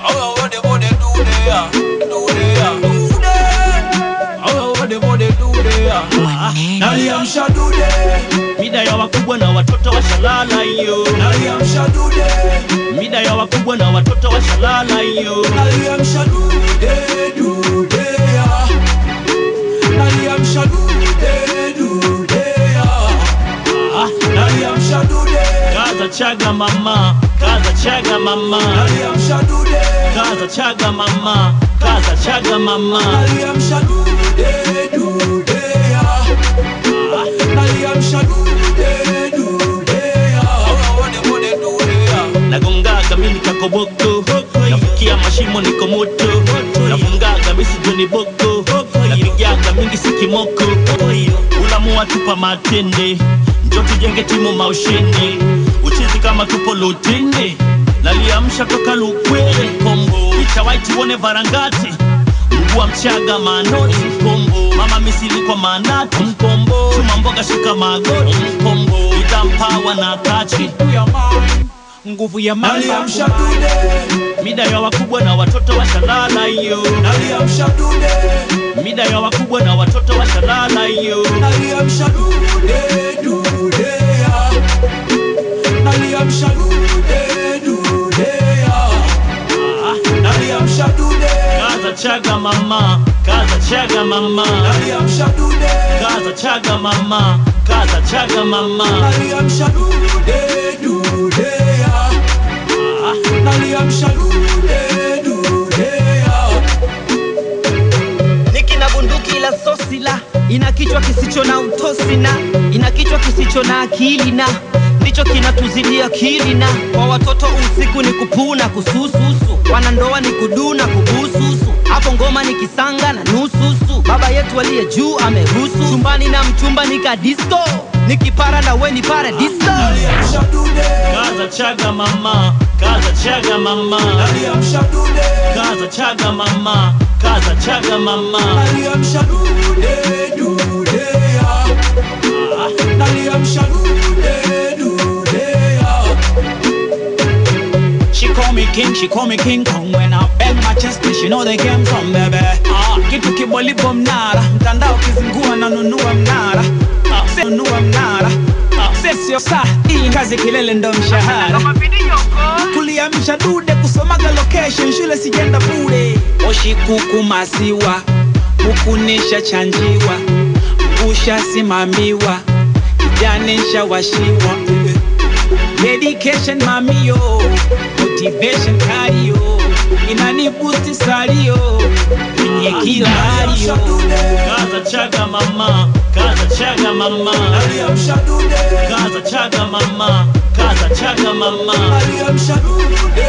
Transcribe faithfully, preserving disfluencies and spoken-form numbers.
How what the body do there? Do there? Do there? How what the body do there? Naliamsha do there. Mida ya wakubwa na watoto washalala yo. Naliamsha do there. Mida ya wakubwa na watoto washalala yo. Naliamsha do there, do there. Naliamsha do there, do there. Naliamsha do there. Kaza chaga mama, kaza chaga mama. Naliamsha do there. Kaza chaga mama, kaza chaga mama. Naliamsha do there, do there. Naliamsha do there, do there. How what the body do there? Nagongaga mimi kakoboko, nafukia mashimo niko moto. Nafungaga mimi sijoni boko, napigaga mingi sikimoko. Ulamua tupa matende, njoo tujenge timu maushindi. Uchizi kama tupo lutini, naliamsha toka lukwele kombo. Itawaiti wone varangati, mgua mchaga manoti kombo. Mama misili kwa manati kombo, chuma mboga shika magoti kombo. Itampawa na kachi nguvu ya mama. Naliamsha do there. Mida ya wakubwa na watoto washalala yo. Naliamsha do there. Mida ya wakubwa na watoto washalala yo. Naliamsha do there, do there. Naliamsha do there, do there. Naliamsha do there. Kaza chaga mama, kaza chaga mama. Naliamsha do there. Kaza chaga mama, kaza chaga mama. Naliamsha do there, do there. Naliamsha do there, do there. Niki na bunduki la sosi la, ina kichwa kisicho na utosi na, ina kichwa kisicho na akili na, ndicho kinatuzidia akili na. Kwa watoto usiku ni kupuna kusususu, wanandoa ni kuduna kubususu, hapo ngoma ni kisanga na nususu. Baba yetu aliye juu ameruhusu, chumbani na mchumba nika disco, nikipara na we ni paradiso. Naliamsha do there. Kaza chaga mama, kaza chaga mama. Naliamsha do there. Kaza chaga mama, kaza chaga mama. Naliamsha do there, do there. Naliamsha do there, do there. She call me king, she call me King Kong. When I bang my chest, she know they came from, baby. Ah, kitu kiboli bomnara, mtandao kizingua na nunua mnara. Ah, se nunua mnara. Ah, se sio saa, hii kazi kilele ndo mshahara. Kuliamsha dude, kusomaga location, shule sijenda bure. Oshi kuku masiwa, kukunisha chanjiwa, ngusha simamiwa, kijanisha washiwa. Dedication mami yo, motivation cardio, inani boost salio, kwenye kila hali yo. Kaza chaga mama, kaza chaga mama. Naliamsha do there. Kaza chaga mama, kaza chaga mama. Naliamsha do there.